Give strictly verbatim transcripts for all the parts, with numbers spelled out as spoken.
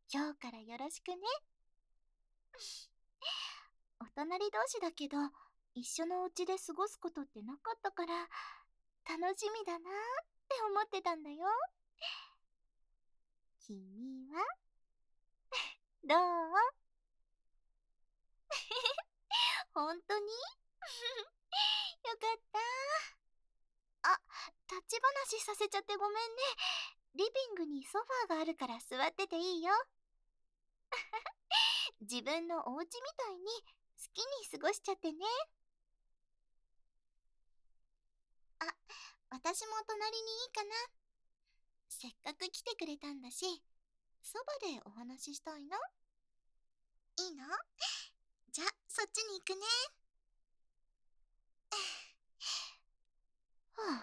今日からよろしくね。お隣同士だけど、一緒のお家で過ごすことってなかったから、楽しみだなーって思ってたんだよ。君はどう？本当に？よかった。あ、立ち話させちゃってごめんね。リビングにソファーがあるから座ってていいよ。自分のお家みたいに好きに過ごしちゃってね。あ、私も隣にいいかな。せっかく来てくれたんだし、そばでお話ししたいな。いいの？じゃあ、そっちに行くね。は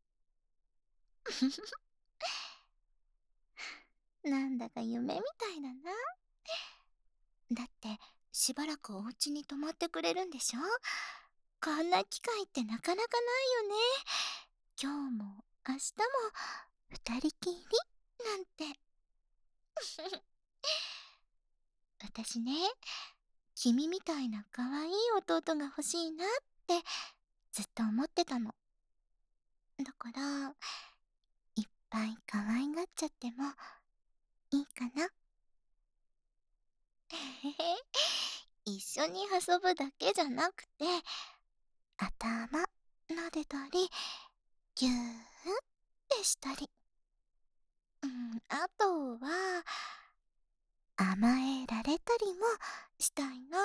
あ、なんだか夢みたいだな。だって、しばらくお家に泊まってくれるんでしょ？こんな機会ってなかなかないよね。今日も明日も二人きりなんて。私ね、君みたいな可愛い弟が欲しいなってずっと思ってたの。だから、いっぱい可愛がっちゃってもいいかな。一緒に遊ぶだけじゃなくて、頭撫でたり、ぎゅーってしたり、うん、あとは、甘えられたりもしたいな。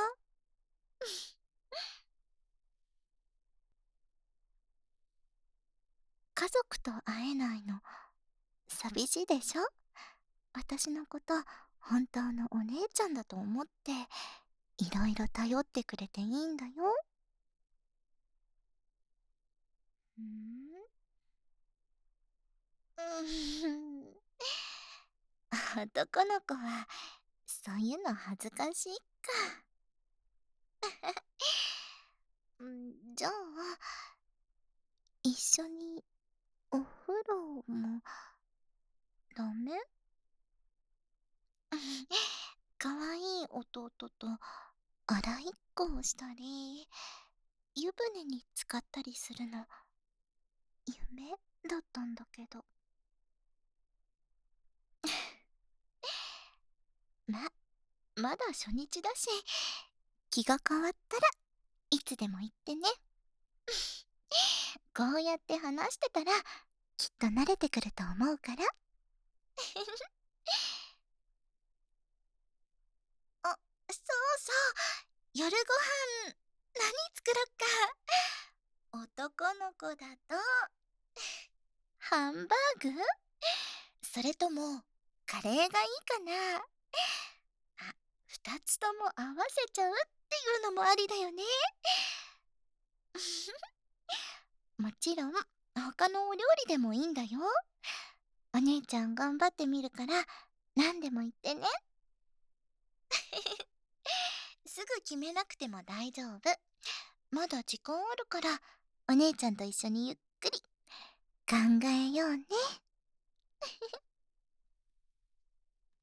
家族と会えないの、寂しいでしょ？私のこと、本当のお姉ちゃんだと思って、いろいろ頼ってくれていいんだよ。んーうーん。男の子は、そういうの恥ずかしいか。んじゃあ、一緒にお風呂もダメ？かわいい弟と洗いっこをしたり、湯船に浸かったりするの、夢だったんだけど。ま、まだ初日だし、気が変わったらいつでも言ってね。こうやって話してたら、きっと慣れてくると思うから。あ、そうそう、夜ご飯、何作ろっか。男の子だと、ハンバーグ？それとも、カレーがいいかな。あ、二つとも合わせちゃうっていうのもありだよね。もちろん、他のお料理でもいいんだよ。お姉ちゃん頑張ってみるから、何でも言ってね。すぐ決めなくても大丈夫。まだ時間あるから、お姉ちゃんと一緒にゆっくり考えようね。